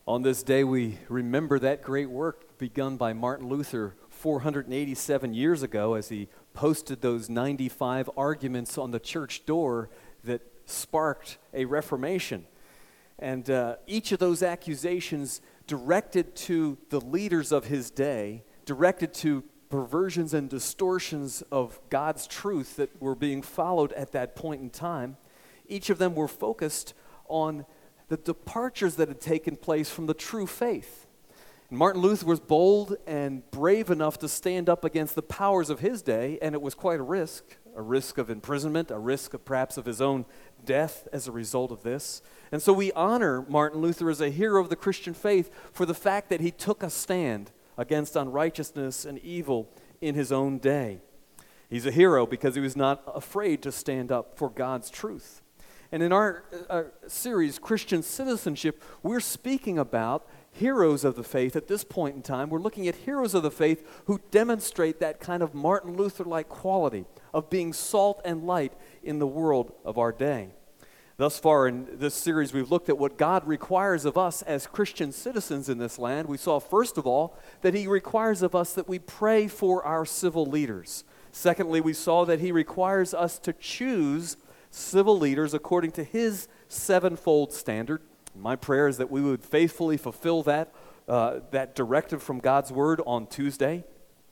On this day, we remember that great work begun by Martin Luther 487 years ago as he posted those 95 arguments on the church door that sparked a Reformation. And each of those accusations directed to the leaders of his day, directed to perversions and distortions of God's truth that were being followed at that point in time. Each of them were focused on the departures that had taken place from the true faith. And Martin Luther was bold and brave enough to stand up against the powers of his day, and it was quite a risk of imprisonment, a risk of perhaps of his own death as a result of this. And so we honor Martin Luther as a hero of the Christian faith for the fact that he took a stand against unrighteousness and evil in his own day. He's a hero because he was not afraid to stand up for God's truth. And in our series, Christian Citizenship, we're speaking about heroes of the faith at this point in time. We're looking at heroes of the faith who demonstrate that kind of Martin Luther-like quality of being salt and light in the world of our day. Thus far in this series, we've looked at what God requires of us as Christian citizens in this land. We saw, first of all, that He requires of us that we pray for our civil leaders. Secondly, we saw that He requires us to choose civil leaders according to His sevenfold standard. My prayer is that we would faithfully fulfill that directive from God's Word on Tuesday.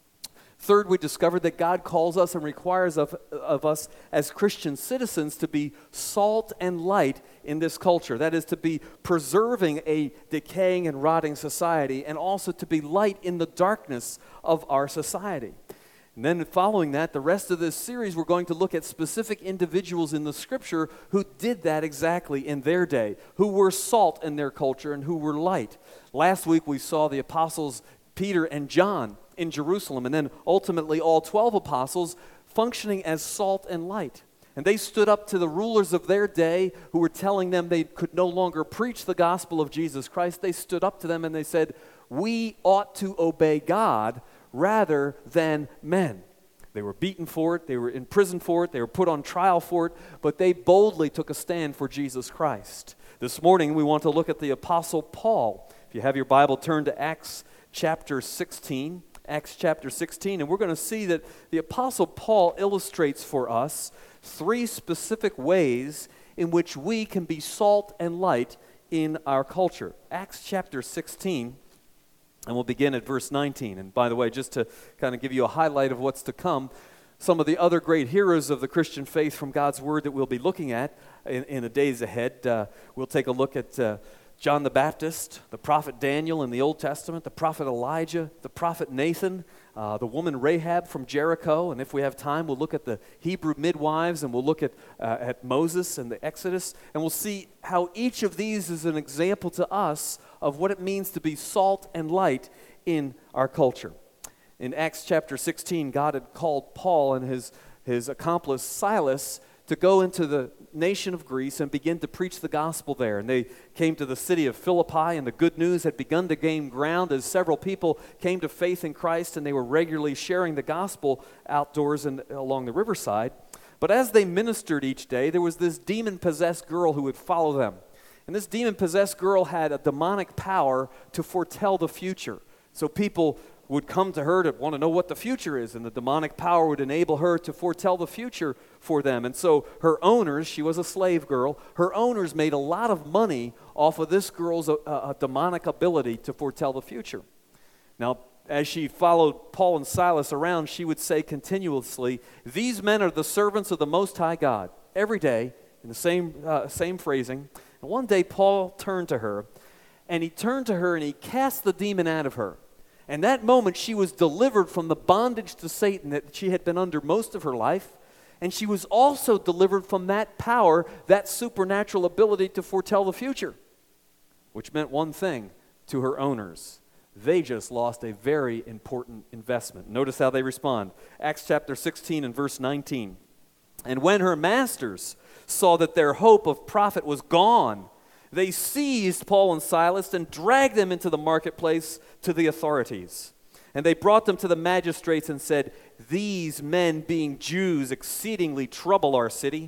Third, we discovered that God calls us and requires of us as Christian citizens to be salt and light in this culture. That is, to be preserving a decaying and rotting society, and also to be light in the darkness of our society. And then following that, the rest of this series, we're going to look at specific individuals in the Scripture who did that exactly in their day, who were salt in their culture and who were light. Last week, we saw the apostles Peter and John in Jerusalem, and then ultimately all 12 apostles functioning as salt and light. And they stood up to the rulers of their day who were telling them they could no longer preach the gospel of Jesus Christ. They stood up to them and they said, "We ought to obey God rather than men." They were beaten for it, they were imprisoned for it, they were put on trial for it, but they boldly took a stand for Jesus Christ. This morning we want to look at the Apostle Paul. If you have your Bible, turn to Acts chapter 16. Acts chapter 16, and we're going to see that the Apostle Paul illustrates for us three specific ways in which we can be salt and light in our culture. Acts chapter 16. And we'll begin at verse 19. And by the way, just to kind of give you a highlight of what's to come, some of the other great heroes of the Christian faith from God's Word that we'll be looking at in the days ahead. We'll take a look at John the Baptist, the prophet Daniel in the Old Testament, the prophet Elijah, the prophet Nathan, the woman Rahab from Jericho, and if we have time, we'll look at the Hebrew midwives, and we'll look at Moses and the Exodus, and we'll see how each of these is an example to us of what it means to be salt and light in our culture. In Acts chapter 16, God had called Paul and his accomplice Silas to go into the nation of Greece and begin to preach the gospel there. And they came to the city of Philippi, and the good news had begun to gain ground as several people came to faith in Christ, and they were regularly sharing the gospel outdoors and along the riverside. But as they ministered each day, there was this demon-possessed girl who would follow them. And this demon-possessed girl had a demonic power to foretell the future. So people would come to her to want to know what the future is, and the demonic power would enable her to foretell the future for them. And so her owners, she was a slave girl, her owners made a lot of money off of this girl's demonic ability to foretell the future. Now, as she followed Paul and Silas around, she would say continuously, "These men are the servants of the Most High God," every day, in the same phrasing. And one day Paul turned to her, and he cast the demon out of her. And that moment, she was delivered from the bondage to Satan that she had been under most of her life. And she was also delivered from that power, that supernatural ability to foretell the future, which meant one thing to her owners. They just lost a very important investment. Notice how they respond. Acts chapter 16 and verse 19. "And when her masters saw that their hope of profit was gone, they seized Paul and Silas and dragged them into the marketplace to the authorities. And they brought them to the magistrates and said, 'These men, being Jews, exceedingly trouble our city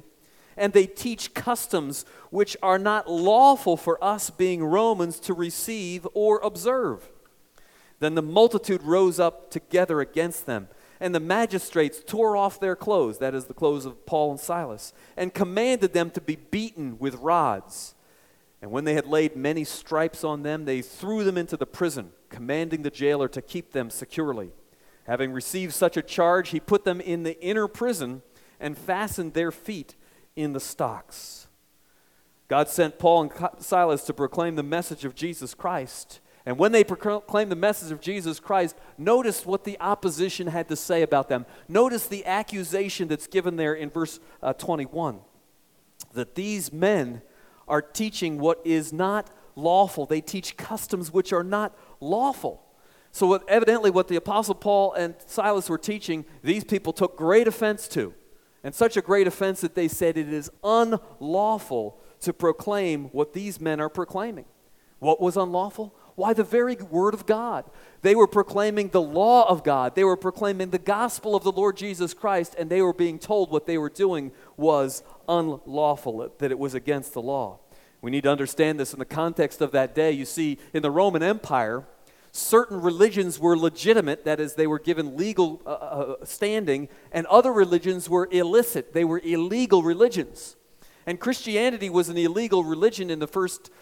and they teach customs which are not lawful for us being Romans to receive or observe. Then the multitude rose up together against them, and the magistrates tore off their clothes, that is the clothes of Paul and Silas, and commanded them to be beaten with rods. And when they had laid many stripes on them, they threw them into the prison, commanding the jailer to keep them securely. Having received such a charge, he put them in the inner prison and fastened their feet in the stocks. God sent Paul and Silas to proclaim the message of Jesus Christ. And when they proclaimed the message of Jesus Christ, notice what the opposition had to say about them. Notice the accusation that's given there in verse 21, that these men are teaching what is not lawful. They teach customs which are not lawful. So evidently what the Apostle Paul and Silas were teaching, these people took great offense to. And such a great offense that they said it is unlawful to proclaim what these men are proclaiming. What was unlawful? Why, the very word of God. They were proclaiming the law of God. They were proclaiming the gospel of the Lord Jesus Christ, and they were being told what they were doing was unlawful, that it was against the law. We need to understand this in the context of that day. You see, in the Roman Empire, certain religions were legitimate, that is, they were given legal standing, and other religions were illicit. They were illegal religions. And Christianity was an illegal religion in the first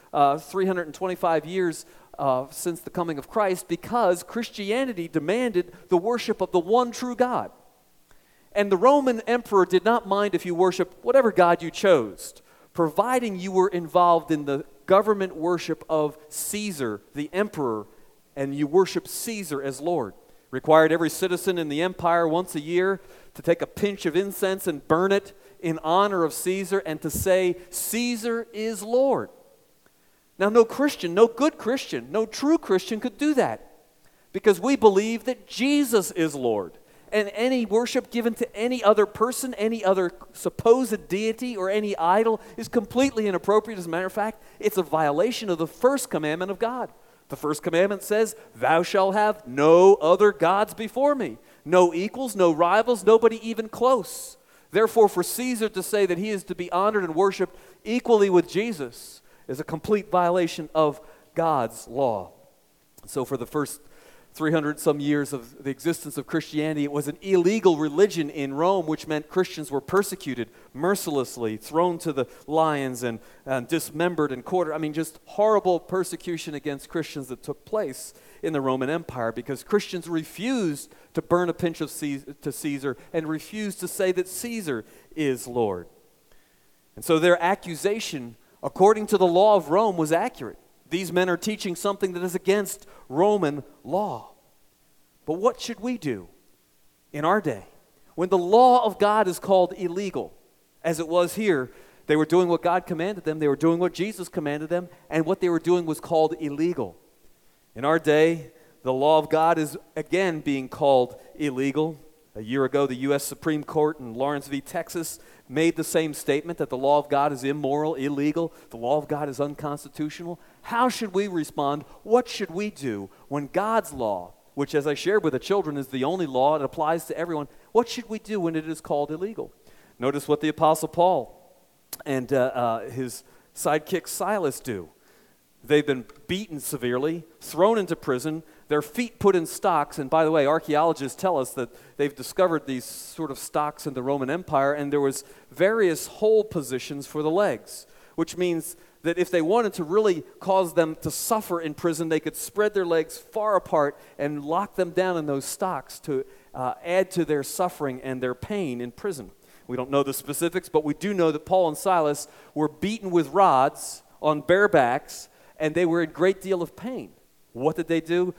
325 years since the coming of Christ, because Christianity demanded the worship of the one true God. And the Roman emperor did not mind if you worshiped whatever God you chose, providing you were involved in the government worship of Caesar, the emperor, and you worship Caesar as Lord. Required every citizen in the empire once a year to take a pinch of incense and burn it in honor of Caesar and to say, Caesar is Lord. Now, no Christian, no good Christian, no true Christian could do that, because we believe that Jesus is Lord. And any worship given to any other person, any other supposed deity or any idol is completely inappropriate. As a matter of fact, it's a violation of the first commandment of God. The first commandment says, thou shalt have no other gods before me. No equals, no rivals, nobody even close. Therefore, for Caesar to say that he is to be honored and worshiped equally with Jesus is a complete violation of God's law. So for the first 300 some years of the existence of Christianity, it was an illegal religion in Rome, which meant Christians were persecuted mercilessly, thrown to the lions and dismembered and quartered. I mean, just horrible persecution against Christians that took place in the Roman Empire, because Christians refused to burn a pinch of to Caesar and refused to say that Caesar is Lord. And so their accusation, according to the law of Rome, was accurate. These men are teaching something that is against Roman law. But what should we do in our day when the law of God is called illegal, as it was here? They were doing what God commanded them. They were doing what Jesus commanded them, and what they were doing was called illegal. In our day, the law of God is again being called illegal. A year ago, the U.S. Supreme Court in Lawrence v. Texas made the same statement, that the law of God is immoral, illegal. The law of God is unconstitutional. How should we respond? What should we do when God's law, which, as I shared with the children, is the only law, it applies to everyone, what should we do when it is called illegal? Notice what the Apostle Paul and his sidekick Silas do. They've been beaten severely, thrown into prison, their feet put in stocks. And by the way, archaeologists tell us that they've discovered these sort of stocks in the Roman Empire, and there was various hold positions for the legs, which means that if they wanted to really cause them to suffer in prison, they could spread their legs far apart and lock them down in those stocks to add to their suffering and their pain in prison. We don't know the specifics, but we do know that Paul and Silas were beaten with rods on bare backs, and they were in a great deal of pain. What did they do?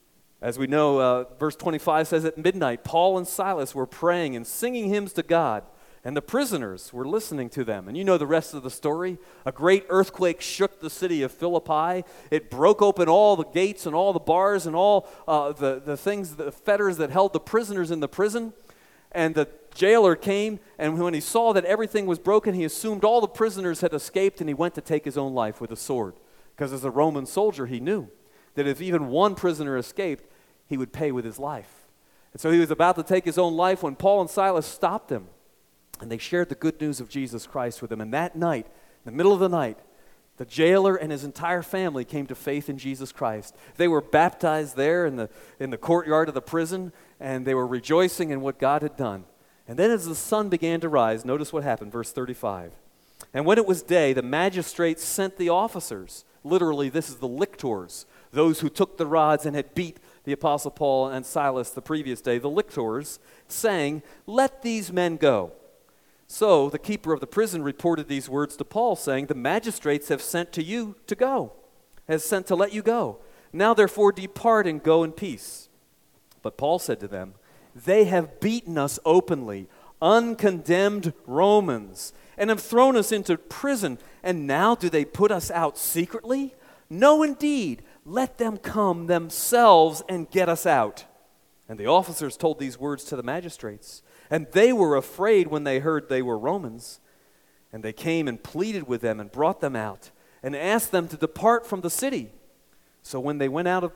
As we know, verse 25 says, at midnight, Paul and Silas were praying and singing hymns to God, and the prisoners were listening to them. And you know the rest of the story. A great earthquake shook the city of Philippi. It broke open all the gates and all the bars and all the things, the fetters that held the prisoners in the prison. And the jailer came, and when he saw that everything was broken, he assumed all the prisoners had escaped, and he went to take his own life with a sword. Because as a Roman soldier, he knew that if even one prisoner escaped, he would pay with his life. And so he was about to take his own life when Paul and Silas stopped him. And they shared the good news of Jesus Christ with them. And that night, in the middle of the night, the jailer and his entire family came to faith in Jesus Christ. They were baptized there in the courtyard of the prison, and they were rejoicing in what God had done. And then as the sun began to rise, notice what happened, verse 35. And when it was day, the magistrates sent the officers, literally this is the lictors, those who took the rods and had beat the Apostle Paul and Silas the previous day, the lictors, saying, "Let these men go." So the keeper of the prison reported these words to Paul, saying, "The magistrates have sent to you to go, has sent to let you go. Now therefore depart and go in peace." But Paul said to them, "They have beaten us openly, uncondemned Romans, and have thrown us into prison, and now do they put us out secretly? No, indeed, let them come themselves and get us out." And the officers told these words to the magistrates. And they were afraid when they heard they were Romans. And they came and pleaded with them and brought them out and asked them to depart from the city. So they went out of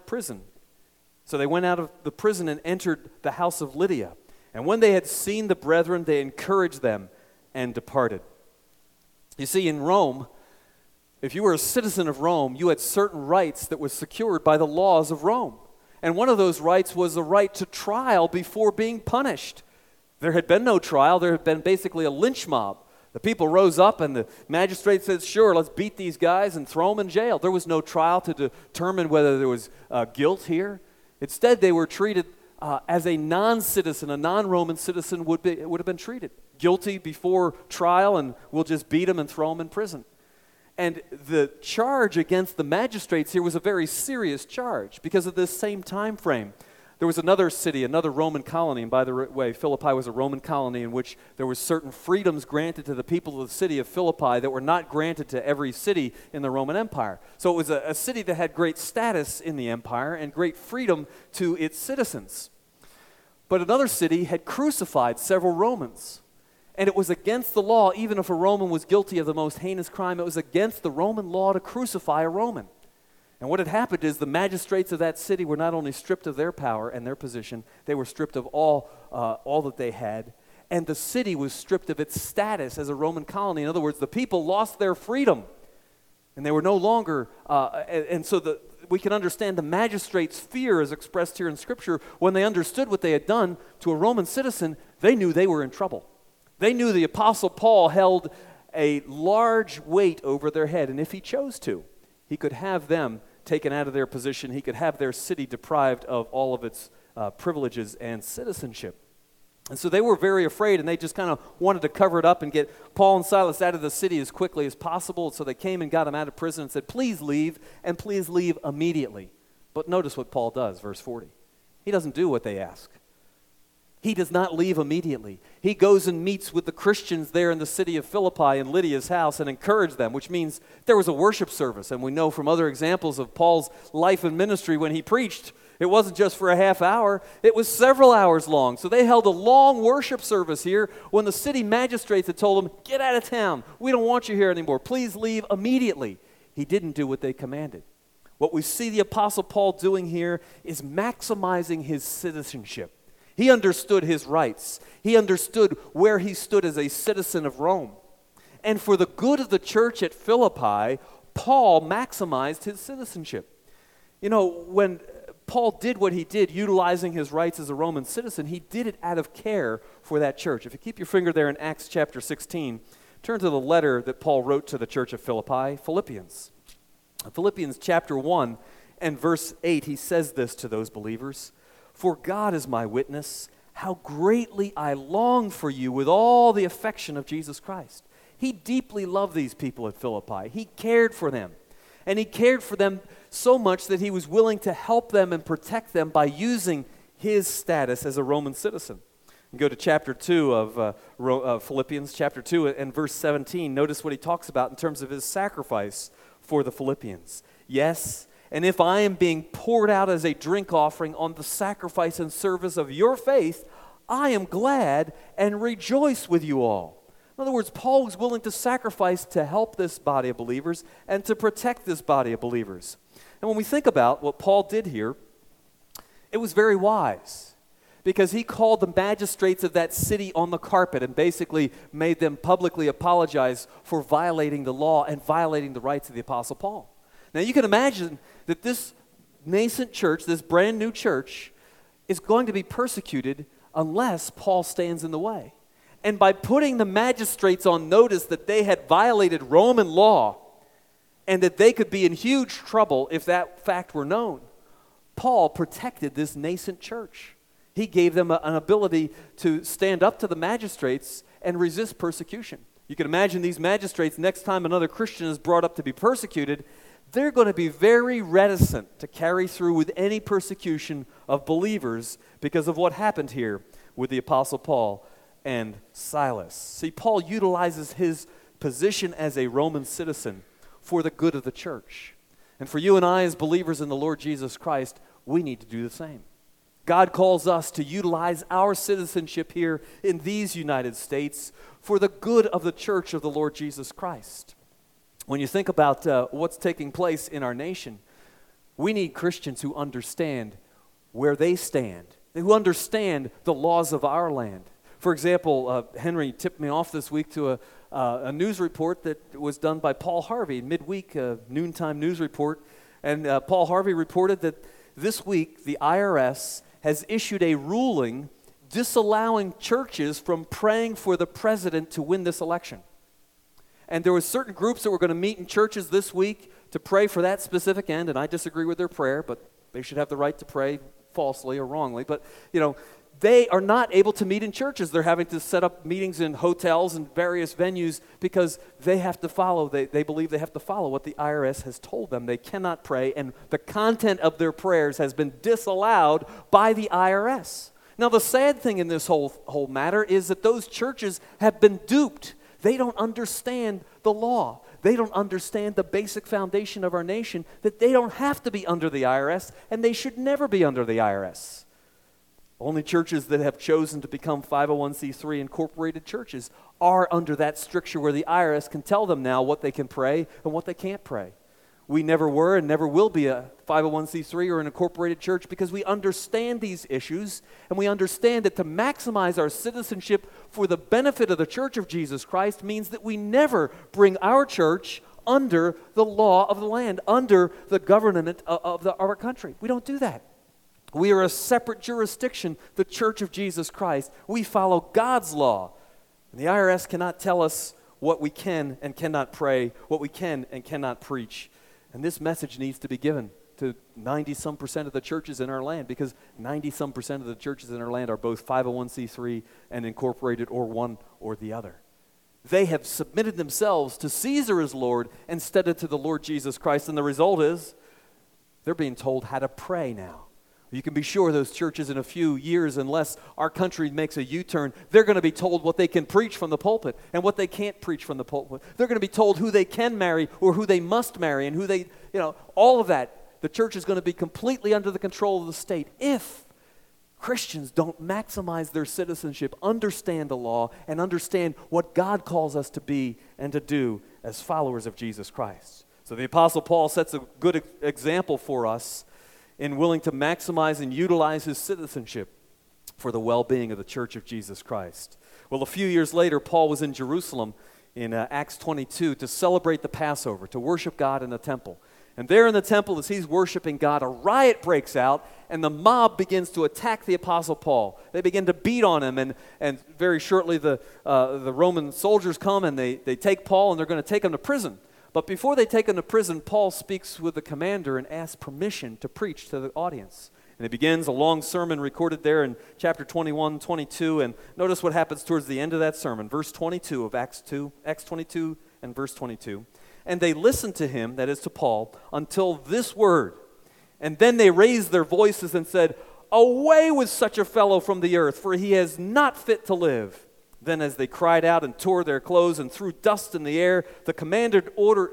the prison and entered the house of Lydia. And when they had seen the brethren, they encouraged them and departed. You see, in Rome, if you were a citizen of Rome, you had certain rights that were secured by the laws of Rome. And one of those rights was the right to trial before being punished. There had been no trial. There had been basically a lynch mob. The people rose up and the magistrate said, "Sure, let's beat these guys and throw them in jail." There was no trial to determine whether there was guilt here. Instead, they were treated as a non-citizen, a non-Roman citizen would have been treated. Guilty before trial, and we'll just beat them and throw them in prison. And the charge against the magistrates here was a very serious charge because of this same time frame. There was another city, another Roman colony, and by the way, Philippi was a Roman colony in which there were certain freedoms granted to the people of the city of Philippi that were not granted to every city in the Roman Empire. So it was a city that had great status in the empire and great freedom to its citizens. But another city had crucified several Romans. And it was against the law, even if a Roman was guilty of the most heinous crime, it was against the Roman law to crucify a Roman. And what had happened is the magistrates of that city were not only stripped of their power and their position, they were stripped of all that they had. And the city was stripped of its status as a Roman colony. In other words, the people lost their freedom. And they were no longer, we can understand the magistrates' fear as expressed here in Scripture. When they understood what they had done to a Roman citizen, they knew they were in trouble. They knew the Apostle Paul held a large weight over their head, and if he chose to, he could have them taken out of their position. He could have their city deprived of all of its privileges and citizenship. And so they were very afraid, and they just kind of wanted to cover it up and get Paul and Silas out of the city as quickly as possible. So they came and got them out of prison and said, "Please leave, and please leave immediately." But notice what Paul does, verse 40. He doesn't do what they ask. He does not leave immediately. He goes and meets with the Christians there in the city of Philippi in Lydia's house and encouraged them, which means there was a worship service. And we know from other examples of Paul's life and ministry when he preached, it wasn't just for a half hour, it was several hours long. So they held a long worship service here when the city magistrates had told him, "Get out of town. We don't want you here anymore. Please leave immediately." He didn't do what they commanded. What we see the Apostle Paul doing here is maximizing his citizenship. He understood his rights. He understood where he stood as a citizen of Rome. And for the good of the church at Philippi, Paul maximized his citizenship. You know, when Paul did what he did, utilizing his rights as a Roman citizen, he did it out of care for that church. If you keep your finger there in Acts chapter 16, turn to the letter that Paul wrote to the church of Philippi, Philippians. Philippians chapter 1 and verse 8, he says this to those believers. "For God is my witness, how greatly I long for you with all the affection of Jesus Christ." He deeply loved these people at Philippi. He cared for them. And he cared for them so much that he was willing to help them and protect them by using his status as a Roman citizen. You go to chapter 2 of Philippians, chapter 2 and verse 17. Notice what he talks about in terms of his sacrifice for the Philippians. "Yes, and if I am being poured out as a drink offering on the sacrifice and service of your faith, I am glad and rejoice with you all." In other words, Paul was willing to sacrifice to help this body of believers and to protect this body of believers. And when we think about what Paul did here, it was very wise. because he called the magistrates of that city on the carpet and basically made them publicly apologize for violating the law and violating the rights of the Apostle Paul. Now you can imagine that this nascent church, this brand new church, is going to be persecuted unless Paul stands in the way. And by putting the magistrates on notice that they had violated Roman law and that they could be in huge trouble if that fact were known, Paul protected this nascent church. He gave them an ability to stand up to the magistrates and resist persecution. You can imagine these magistrates, next time another Christian is brought up to be persecuted, they're going to be very reticent to carry through with any persecution of believers because of what happened here with the Apostle Paul and Silas. See, Paul utilizes his position as a Roman citizen for the good of the church. And for you and I as believers in the Lord Jesus Christ, we need to do the same. God calls us to utilize our citizenship here in these United States for the good of the church of the Lord Jesus Christ. When you think about what's taking place in our nation, we need Christians who understand where they stand, who understand the laws of our land. For example, Henry tipped me off this week to a news report that was done by Paul Harvey, midweek noontime news report. And Paul Harvey reported that this week the IRS has issued a ruling disallowing churches from praying for the president to win this election. And there were certain groups that were going to meet in churches this week to pray for that specific end, and I disagree with their prayer, but they should have the right to pray falsely or wrongly. But, they are not able to meet in churches. They're having to set up meetings in hotels and various venues because they have to follow, they believe they have to follow what the IRS has told them. They cannot pray, and the content of their prayers has been disallowed by the IRS. Now, the sad thing in this whole matter is that those churches have been duped. They don't understand the law. They don't understand the basic foundation of our nation, that they don't have to be under the IRS, and they should never be under the IRS. Only churches that have chosen to become 501c3 incorporated churches are under that stricture where the IRS can tell them now what they can pray and what they can't pray. We never were and never will be a 501c3 or an incorporated church because we understand these issues, and we understand that to maximize our citizenship for the benefit of the Church of Jesus Christ means that we never bring our church under the law of the land, under the government of our country. We don't do that. We are a separate jurisdiction, the Church of Jesus Christ. We follow God's law. And the IRS cannot tell us what we can and cannot pray, what we can and cannot preach. And this message needs to be given to 90-some% of the churches in our land, because 90-some% of the churches in our land are both 501c3 and incorporated, or one or the other. They have submitted themselves to Caesar as Lord instead of to the Lord Jesus Christ, and the result is they're being told how to pray now. You can be sure those churches in a few years, unless our country makes a U-turn, they're going to be told what they can preach from the pulpit and what they can't preach from the pulpit. They're going to be told who they can marry or who they must marry and who they, all of that. The church is going to be completely under the control of the state if Christians don't maximize their citizenship, understand the law, and understand what God calls us to be and to do as followers of Jesus Christ. So the Apostle Paul sets a good example for us in willing to maximize and utilize his citizenship for the well-being of the Church of Jesus Christ. Well, a few years later, Paul was in Jerusalem in Acts 22 to celebrate the Passover, to worship God in the temple. And there in the temple, as he's worshiping God, a riot breaks out, and the mob begins to attack the Apostle Paul. They begin to beat on him, and very shortly the Roman soldiers come, and they take Paul, and they're going to take him to prison. But before they take him to prison, Paul speaks with the commander and asks permission to preach to the audience. And he begins a long sermon recorded there in chapter 21, 22. And notice what happens towards the end of that sermon. Verse 22 of Acts 22 and verse 22. And they listened to him, that is to Paul, until this word. And then they raised their voices and said, "Away with such a fellow from the earth, for he is not fit to live." Then as they cried out and tore their clothes and threw dust in the air, the commander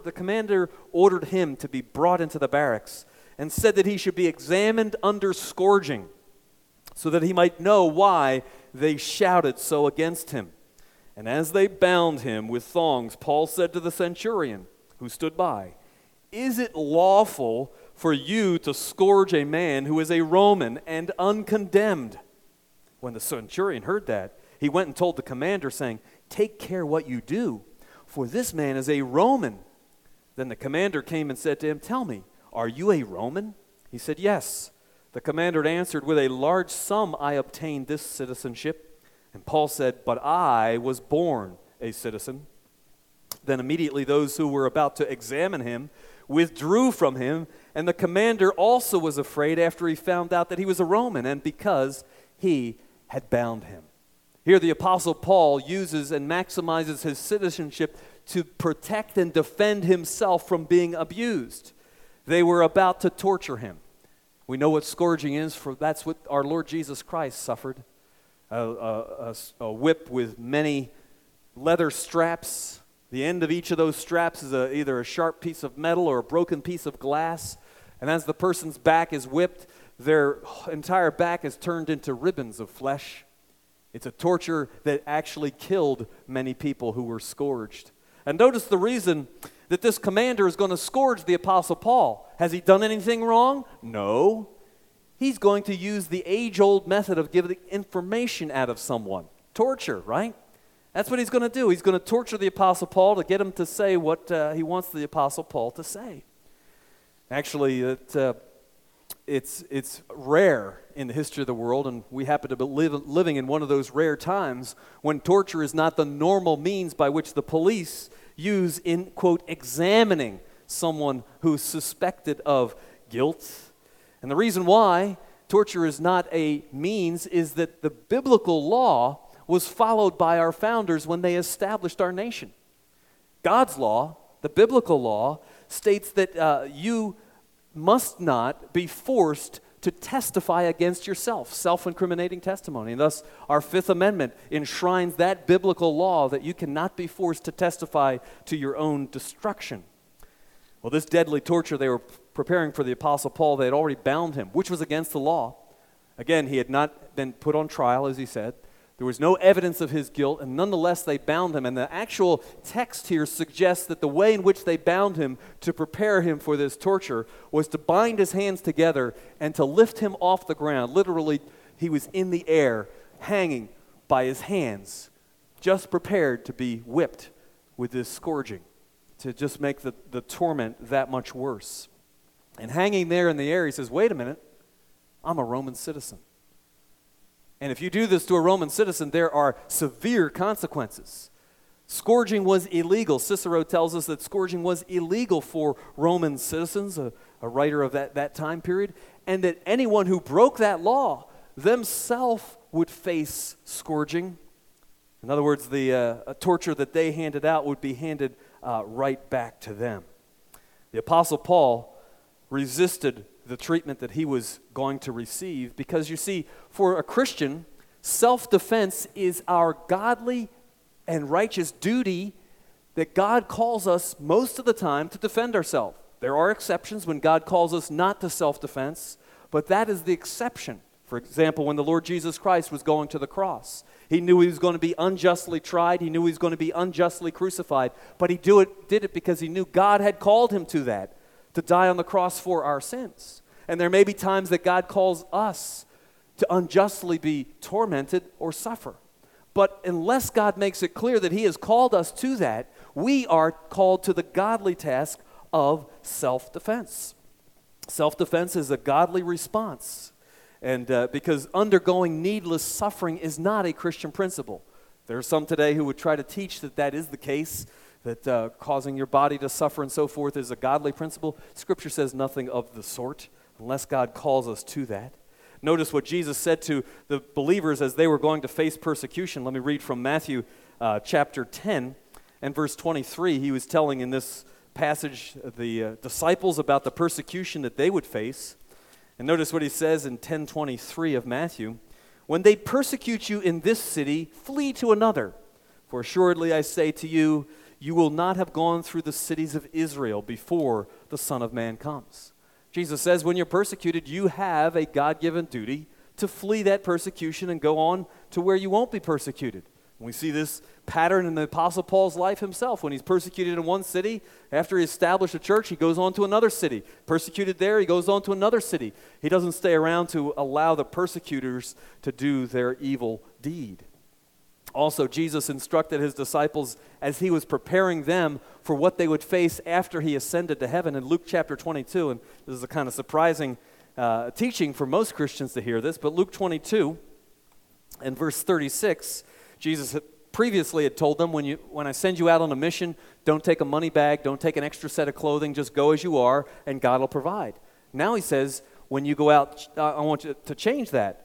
ordered him to be brought into the barracks and said that he should be examined under scourging so that he might know why they shouted so against him. And as they bound him with thongs, Paul said to the centurion who stood by, "Is it lawful for you to scourge a man who is a Roman and uncondemned?" When the centurion heard that, he went and told the commander, saying, "Take care what you do, for this man is a Roman." Then the commander came and said to him, "Tell me, are you a Roman?" He said, "Yes." The commander answered, "With a large sum I obtained this citizenship." And Paul said, "But I was born a citizen." Then immediately those who were about to examine him withdrew from him, and the commander also was afraid after he found out that he was a Roman, and because he had bound him. Here the Apostle Paul uses and maximizes his citizenship to protect and defend himself from being abused. They were about to torture him. We know what scourging is, for that's what our Lord Jesus Christ suffered. A whip with many leather straps. The end of each of those straps is either a sharp piece of metal or a broken piece of glass. And as the person's back is whipped, their entire back is turned into ribbons of flesh. It's a torture that actually killed many people who were scourged. And notice the reason that this commander is going to scourge the Apostle Paul. Has he done anything wrong? No. He's going to use the age-old method of giving information out of someone. Torture, right? That's what he's going to do. He's going to torture the Apostle Paul to get him to say what he wants the Apostle Paul to say. Actually, it's rare in the history of the world, and we happen to be living in one of those rare times when torture is not the normal means by which the police use in, quote, examining someone who's suspected of guilt. And the reason why torture is not a means is that the biblical law was followed by our founders when they established our nation. God's law, the biblical law, states that you must not be forced to testify against yourself, self-incriminating testimony. And thus, our Fifth Amendment enshrines that biblical law that you cannot be forced to testify to your own destruction. Well, this deadly torture they were preparing for the Apostle Paul, they had already bound him, which was against the law. Again, he had not been put on trial, as he said. There was no evidence of his guilt, and nonetheless they bound him. And the actual text here suggests that the way in which they bound him to prepare him for this torture was to bind his hands together and to lift him off the ground. Literally, he was in the air, hanging by his hands, just prepared to be whipped with this scourging, to just make the torment that much worse. And hanging there in the air, he says, "Wait a minute, I'm a Roman citizen. And if you do this to a Roman citizen, there are severe consequences." Scourging was illegal. Cicero tells us that scourging was illegal for Roman citizens, a writer of that time period, and that anyone who broke that law themselves would face scourging. In other words, the torture that they handed out would be handed right back to them. The Apostle Paul resisted the treatment that he was going to receive because, you see, for a Christian, self-defense is our godly and righteous duty that God calls us most of the time to defend ourselves. There are exceptions when God calls us not to self-defense, but that is the exception. For example, when the Lord Jesus Christ was going to the cross, he knew he was going to be unjustly tried, he knew he was going to be unjustly crucified, but he did it because he knew God had called him to that, to die on the cross for our sins. And there may be times that God calls us to unjustly be tormented or suffer. But unless God makes it clear that he has called us to that, we are called to the godly task of self-defense. Self-defense is a godly response. And because undergoing needless suffering is not a Christian principle. There are some today who would try to teach that that is the case, that causing your body to suffer and so forth is a godly principle. Scripture says nothing of the sort, unless God calls us to that. Notice what Jesus said to the believers as they were going to face persecution. Let me read from Matthew chapter 10 and verse 23. He was telling in this passage the disciples about the persecution that they would face. And notice what he says in 10:23 of Matthew. "When they persecute you in this city, flee to another. For assuredly I say to you, you will not have gone through the cities of Israel before the Son of Man comes." Jesus says when you're persecuted, you have a God-given duty to flee that persecution and go on to where you won't be persecuted, We see this pattern in the Apostle Paul's life himself. When he's persecuted in one city, after he established a church, he goes on to another city. Persecuted there, he goes on to another city. He doesn't stay around to allow the persecutors to do their evil deed. Also, Jesus instructed his disciples as he was preparing them for what they would face after he ascended to heaven in Luke chapter 22. And this is a kind of surprising teaching for most Christians to hear this, but Luke 22 and verse 36, Jesus previously had told them, when I send you out on a mission, don't take a money bag, don't take an extra set of clothing, just go as you are, and God will provide. Now he says, when you go out, I want you to change that.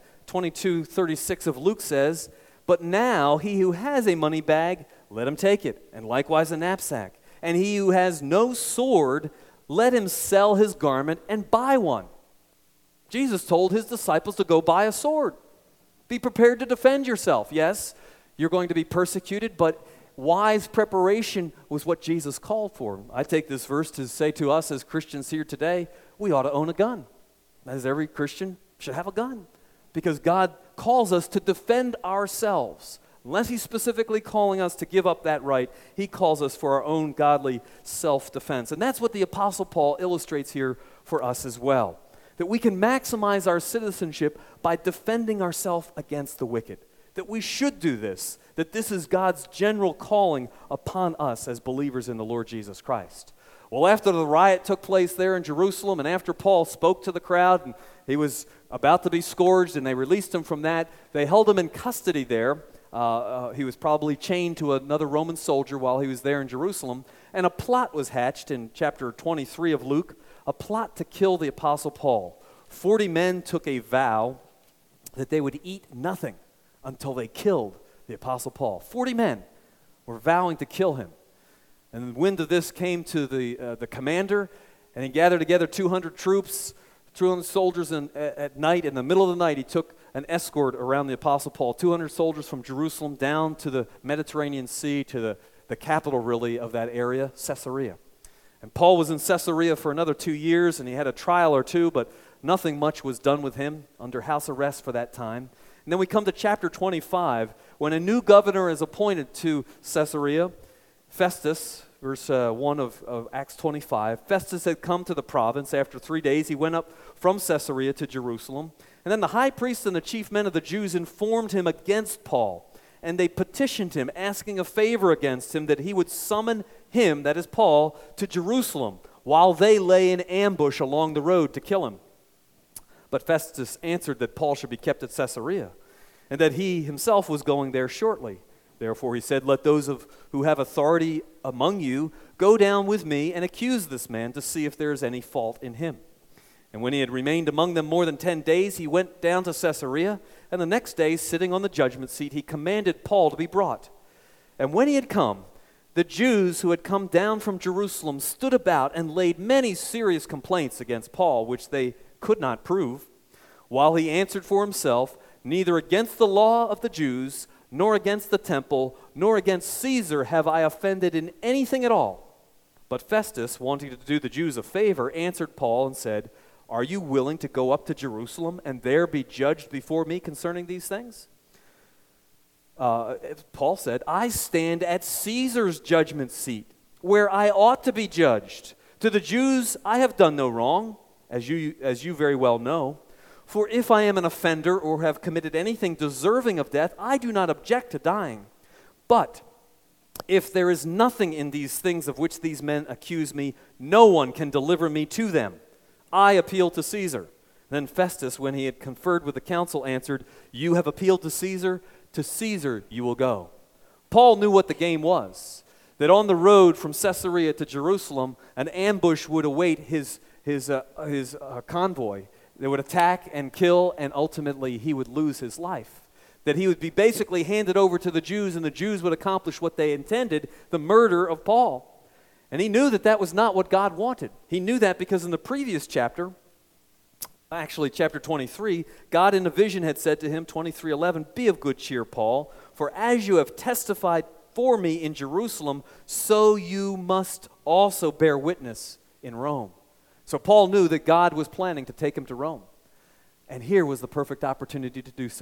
22:36 of Luke says, but now he who has a money bag, let him take it, and likewise a knapsack. And he who has no sword, let him sell his garment and buy one. Jesus told his disciples to go buy a sword. Be prepared to defend yourself. Yes, you're going to be persecuted, but wise preparation was what Jesus called for. I take this verse to say to us as Christians here today, we ought to own a gun. As every Christian should have a gun, because God calls us to defend ourselves. Unless he's specifically calling us to give up that right, he calls us for our own godly self-defense. And that's what the Apostle Paul illustrates here for us as well. That we can maximize our citizenship by defending ourselves against the wicked. That we should do this. That this is God's general calling upon us as believers in the Lord Jesus Christ. Well, after the riot took place there in Jerusalem, and after Paul spoke to the crowd, and he was about to be scourged, and they released him from that, they held him in custody there. He was probably chained to another Roman soldier while he was there in Jerusalem, and a plot was hatched in chapter 23 of Luke, a plot to kill the Apostle Paul. 40 men took a vow that they would eat nothing until they killed the Apostle Paul. 40 men were vowing to kill him. And the wind of this came to the commander, and he gathered together 200 troops, 200 soldiers at night. In the middle of the night, he took an escort around the Apostle Paul, 200 soldiers from Jerusalem down to the Mediterranean Sea, to the capital, really, of that area, Caesarea. And Paul was in Caesarea for another 2 years, and he had a trial or two, but nothing much was done with him, under house arrest for that time. And then we come to chapter 25, when a new governor is appointed to Caesarea. Festus, verse 1 of Acts 25, Festus had come to the province. After 3 days, he went up from Caesarea to Jerusalem. And then the high priest and the chief men of the Jews informed him against Paul. And they petitioned him, asking a favor against him, that he would summon him, that is Paul, to Jerusalem, while they lay in ambush along the road to kill him. But Festus answered that Paul should be kept at Caesarea, and that he himself was going there shortly. Therefore he said, let those who have authority among you go down with me and accuse this man to see if there is any fault in him. And when he had remained among them more than 10 days, he went down to Caesarea, and the next day, sitting on the judgment seat, he commanded Paul to be brought. And when he had come, the Jews who had come down from Jerusalem stood about and laid many serious complaints against Paul, which they could not prove, while he answered for himself, neither against the law of the Jews, nor against the temple, nor against Caesar have I offended in anything at all. But Festus, wanting to do the Jews a favor, answered Paul and said, are you willing to go up to Jerusalem and there be judged before me concerning these things? Paul said, I stand at Caesar's judgment seat, where I ought to be judged. To the Jews I have done no wrong, as you very well know. For if I am an offender or have committed anything deserving of death, I do not object to dying. But if there is nothing in these things of which these men accuse me, no one can deliver me to them. I appeal to Caesar. Then Festus, when he had conferred with the council, answered, you have appealed to Caesar you will go. Paul knew what the game was, that on the road from Caesarea to Jerusalem, an ambush would await his convoy. They would attack and kill, and ultimately he would lose his life. That he would be basically handed over to the Jews, and the Jews would accomplish what they intended, the murder of Paul. And he knew that that was not what God wanted. He knew that because in the previous chapter, actually chapter 23, God in a vision had said to him, 23:11, be of good cheer, Paul, for as you have testified for me in Jerusalem, so you must also bear witness in Rome. So Paul knew that God was planning to take him to Rome. And here was the perfect opportunity to do so.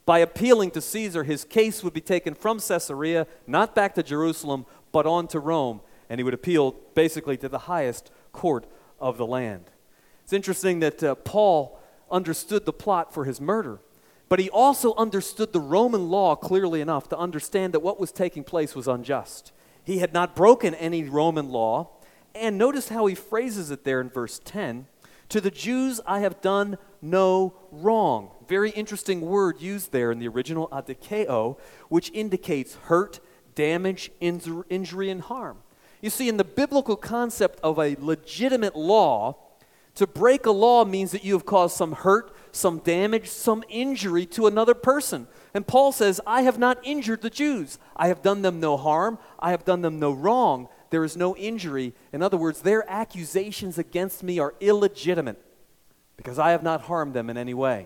By appealing to Caesar, his case would be taken from Caesarea, not back to Jerusalem, but on to Rome, and he would appeal basically to the highest court of the land. It's interesting that Paul understood the plot for his murder, but he also understood the Roman law clearly enough to understand that what was taking place was unjust. He had not broken any Roman law, and notice how he phrases it there in verse 10. To the Jews I have done no wrong. Very interesting word used there in the original, adikeo, which indicates hurt, damage, injury, and harm. You see, in the biblical concept of a legitimate law, to break a law means that you have caused some hurt, some damage, some injury to another person. And Paul says, I have not injured the Jews. I have done them no harm. I have done them no wrong. There is no injury. In other words, their accusations against me are illegitimate because I have not harmed them in any way.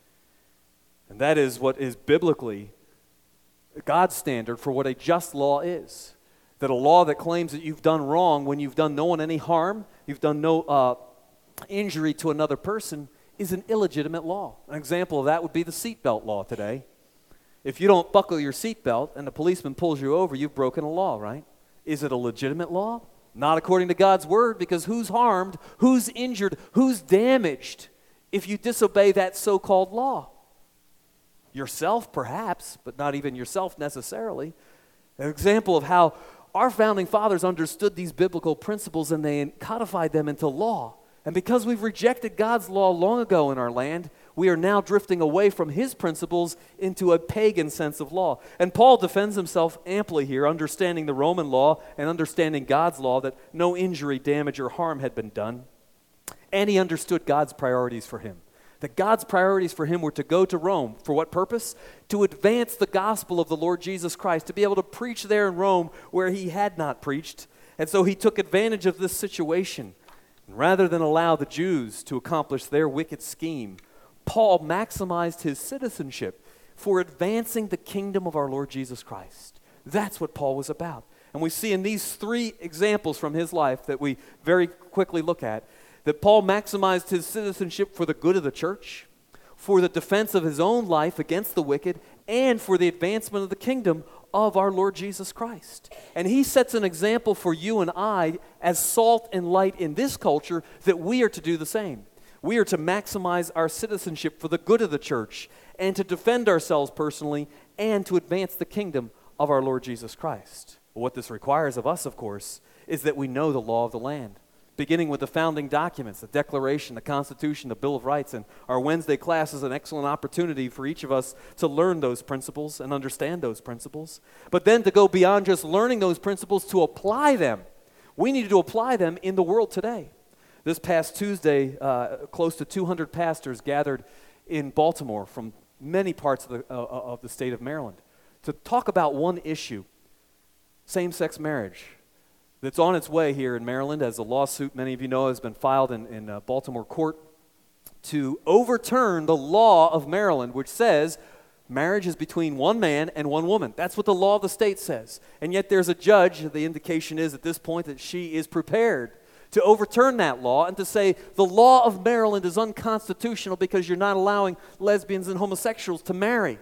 And that is what is biblically God's standard for what a just law is. That a law that claims that you've done wrong when you've done no one any harm, you've done no injury to another person, is an illegitimate law. An example of that would be the seatbelt law today. If you don't buckle your seatbelt and the policeman pulls you over, you've broken a law, right? Is it a legitimate law? Not according to God's word, because who's harmed, who's injured, who's damaged if you disobey that so-called law? Yourself, perhaps, but not even yourself necessarily. An example of how our founding fathers understood these biblical principles and they codified them into law. And because we've rejected God's law long ago in our land, we are now drifting away from his principles into a pagan sense of law. And Paul defends himself amply here, understanding the Roman law and understanding God's law, that no injury, damage, or harm had been done. And he understood God's priorities for him. That God's priorities for him were to go to Rome. For what purpose? To advance the gospel of the Lord Jesus Christ, to be able to preach there in Rome where he had not preached. And so he took advantage of this situation. And rather than allow the Jews to accomplish their wicked scheme, Paul maximized his citizenship for advancing the kingdom of our Lord Jesus Christ. That's what Paul was about. And we see in these three examples from his life that we very quickly look at, that Paul maximized his citizenship for the good of the church, for the defense of his own life against the wicked, and for the advancement of the kingdom of our Lord Jesus Christ. And he sets an example for you and I as salt and light in this culture that we are to do the same. We are to maximize our citizenship for the good of the church and to defend ourselves personally and to advance the kingdom of our Lord Jesus Christ. What this requires of us, of course, is that we know the law of the land, beginning with the founding documents, the Declaration, the Constitution, the Bill of Rights. And our Wednesday class is an excellent opportunity for each of us to learn those principles and understand those principles. But then to go beyond just learning those principles, to apply them. We need to apply them in the world today. This past Tuesday, close to 200 pastors gathered in Baltimore from many parts of the state of Maryland to talk about one issue, same-sex marriage, that's on its way here in Maryland, as a lawsuit, many of you know, has been filed in Baltimore court to overturn the law of Maryland, which says marriage is between one man and one woman. That's what the law of the state says. And yet there's a judge, the indication is at this point that she is prepared to overturn that law and to say the law of Maryland is unconstitutional because you're not allowing lesbians and homosexuals to marry.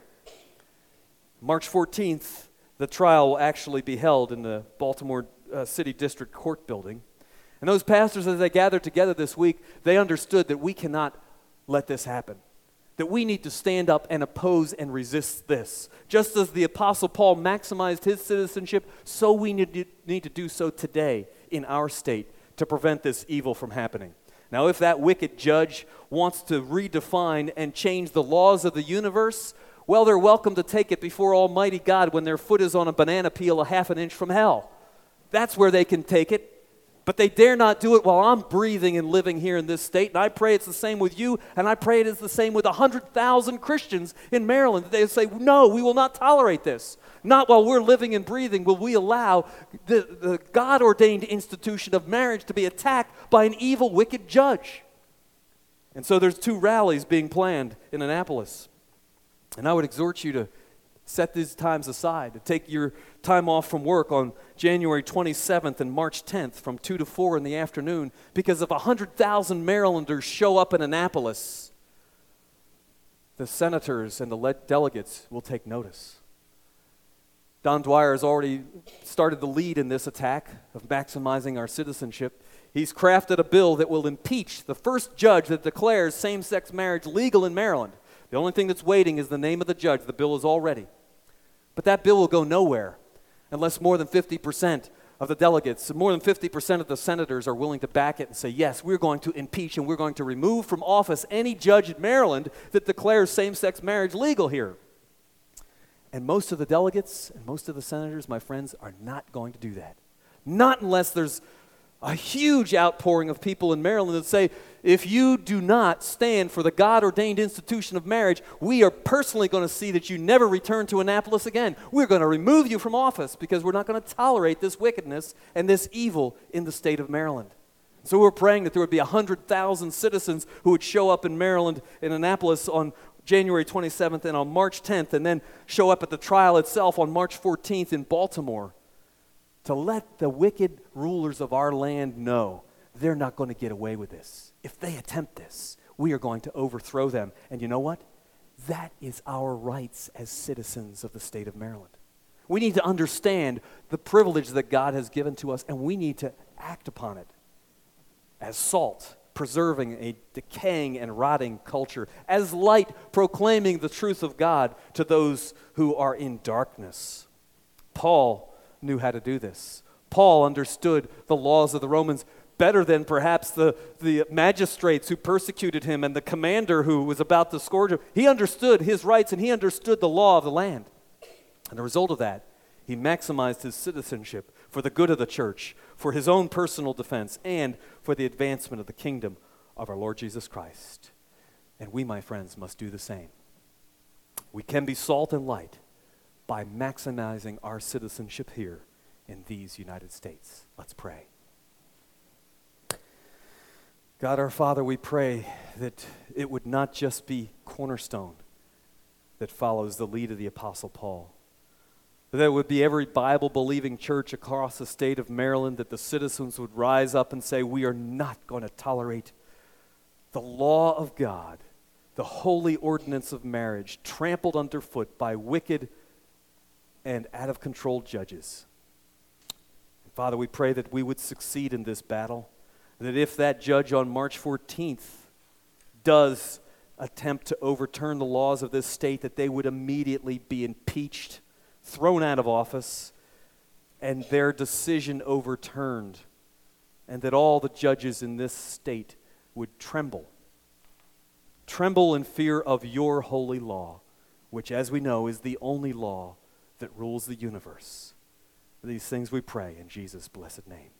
March 14th, the trial will actually be held in the Baltimore City District Court building. And those pastors, as they gathered together this week, they understood that we cannot let this happen. That we need to stand up and oppose and resist this. Just as the Apostle Paul maximized his citizenship, so we need to do so today in our state to prevent this evil from happening. Now, if that wicked judge wants to redefine and change the laws of the universe, well, they're welcome to take it before Almighty God when their foot is on a banana peel a half an inch from hell. That's where they can take it. But they dare not do it while I'm breathing and living here in this state. And I pray it's the same with you, and I pray it is the same with 100,000 Christians in Maryland. They say, no, we will not tolerate this. Not while we're living and breathing will we allow the God-ordained institution of marriage to be attacked by an evil, wicked judge. And so there's 2 rallies being planned in Annapolis. And I would exhort you to set these times aside, to take your time off from work on January 27th and March 10th from 2 to 4 in the afternoon, because if 100,000 Marylanders show up in Annapolis, the senators and the delegates will take notice. Don Dwyer has already started the lead in this attack of maximizing our citizenship. He's crafted a bill that will impeach the first judge that declares same-sex marriage legal in Maryland. The only thing that's waiting is the name of the judge. The bill is all ready. But that bill will go nowhere unless more than 50% of the delegates, more than 50% of the senators are willing to back it and say, yes, we're going to impeach and we're going to remove from office any judge in Maryland that declares same-sex marriage legal here. And most of the delegates and most of the senators, my friends, are not going to do that. Not unless there's a huge outpouring of people in Maryland that say, if you do not stand for the God-ordained institution of marriage, we are personally going to see that you never return to Annapolis again. We're going to remove you from office because we're not going to tolerate this wickedness and this evil in the state of Maryland. So we're praying that there would be 100,000 citizens who would show up in Maryland, in Annapolis on January 27th and on March 10th, and then show up at the trial itself on March 14th in Baltimore, to let the wicked rulers of our land know they're not going to get away with this. If they attempt this, we are going to overthrow them. And you know what? That is our rights as citizens of the state of Maryland. We need to understand the privilege that God has given to us, and we need to act upon it as salt, preserving a decaying and rotting culture, as light, proclaiming the truth of God to those who are in darkness. Paul knew how to do this. Paul understood the laws of the Romans better than perhaps the magistrates who persecuted him and the commander who was about to scourge him. He understood his rights and he understood the law of the land. And the result of that, he maximized his citizenship for the good of the church, for his own personal defense, and for the advancement of the kingdom of our Lord Jesus Christ. And we, my friends, must do the same. We can be salt and light by maximizing our citizenship here in these United States. Let's pray. God our Father, we pray that it would not just be Cornerstone that follows the lead of the Apostle Paul, but that it would be every Bible-believing church across the state of Maryland, that the citizens would rise up and say, we are not going to tolerate the law of God, the holy ordinance of marriage, trampled underfoot by wicked and out-of-control judges. And Father, we pray that we would succeed in this battle, that if that judge on March 14th does attempt to overturn the laws of this state, that they would immediately be impeached, thrown out of office, and their decision overturned, and that all the judges in this state would tremble in fear of your holy law, which, as we know, is the only law that rules the universe. These things we pray in Jesus' blessed name.